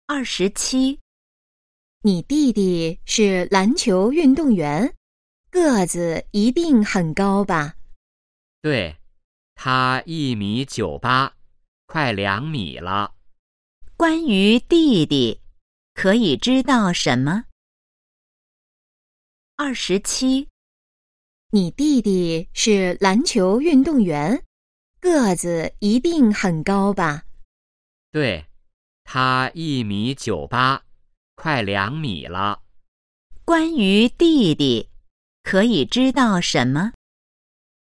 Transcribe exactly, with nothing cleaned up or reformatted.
二十七，你弟弟是篮球运动员，个子一定很高吧？ 对，他一米九八，快两米了。 关于弟弟，可以知道什么？二十七，你弟弟是篮球运动员，个子一定很高吧？ 对，他一米九八，快两米了。 关于弟弟，可以知道什么？